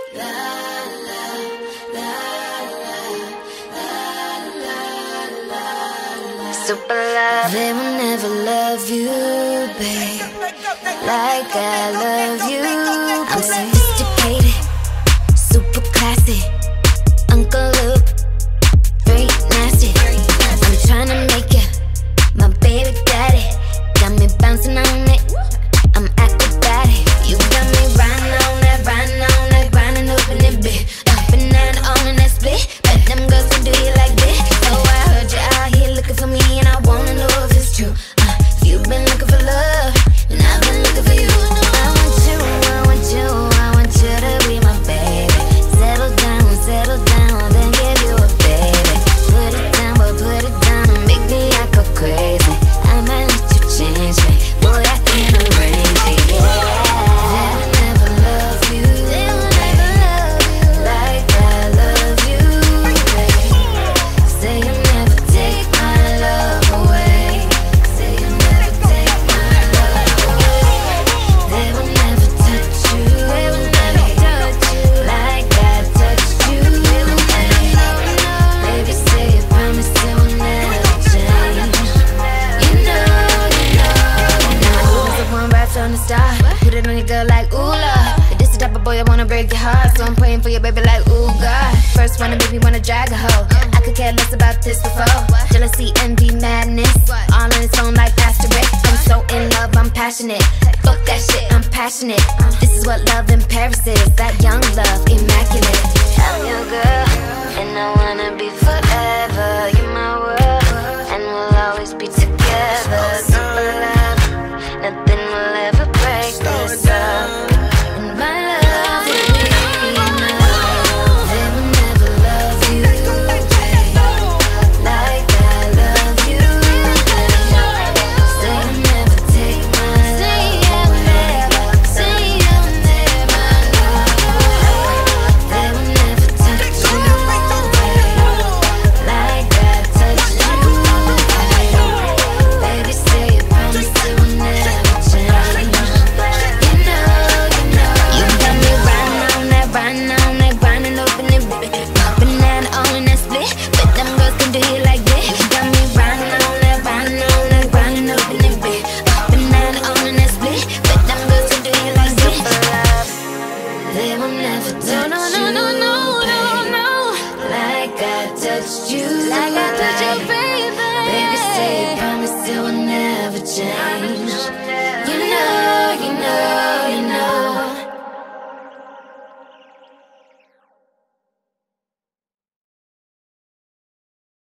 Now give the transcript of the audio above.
Super love. They will never love you, babe, like I love you. I'm sophisticated, super classy, Uncle Luke, very nasty. I'm tryna make it my baby daddy. Got me bouncing on it, I'm acrobatic. You got me riding on that, grinding open it bit, up and down on that split. Bet them girls can do you like this. So I heard you out here looking for me, and I wanna know if it's true. If you've been looking for love, then I've been looking for you. I want you, I want you, I want you to be my baby. Settle down, then give you a baby. Put it down, but put it down and make me I go crazy. I might let you change me, boy, I can arrange it, yeah. They will never love you, they will never love you like I love you, babe. Say you'll never take my love away. Say you'll never take my love away. They will never touch you, they will never touch you like I touched you, baby, say you promise it will never change. You know, you was the one right from the start. Put it on your girl like ooh love. But this the type of boy I wanna break your heart, so I'm praying for your baby like ooh God. First wanna make me wanna drag a hoe. I could care less about this before. Jealousy, envy, madness, all in its own like asterisk. I'm so in love, I'm passionate. Fuck that shit, I'm passionate. This is what love in Paris is. That young love, immaculate. I'm your girl, and I wanna be forever. You're my world, and we'll always be together. Super love, nothing will ever break this up. And my love will be enough. They will never love you, babe, like I love you, babe. Say you'll never take my love away. Say you'll never love away. They will never touch you, babe, like I touched you, babe. Baby, say you promise it will never change. You know, you got me riding on that, grinding open it, popping that all in that split. But them girls can do you like this. You got me riding on that, grinding open it, popping that all in that split. But them girls can do you like this. They will never touch you.